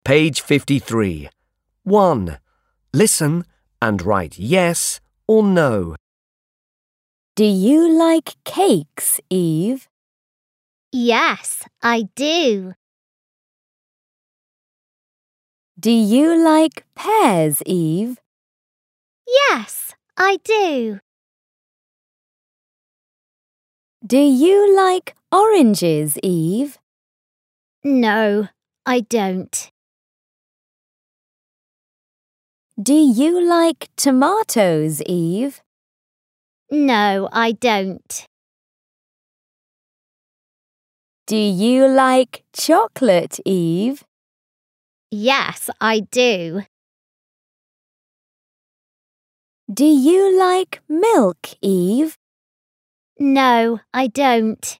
Page 53. 1. Listen and write yes or no. Do you like cakes, Eve? Yes, I do. Do you like pears, Eve? Yes, I do. Do you like oranges, Eve? No, I don't. Do you like tomatoes, Eve? No, I don't. Do you like chocolate, Eve? Yes, I do. Do you like milk, Eve? No, I don't.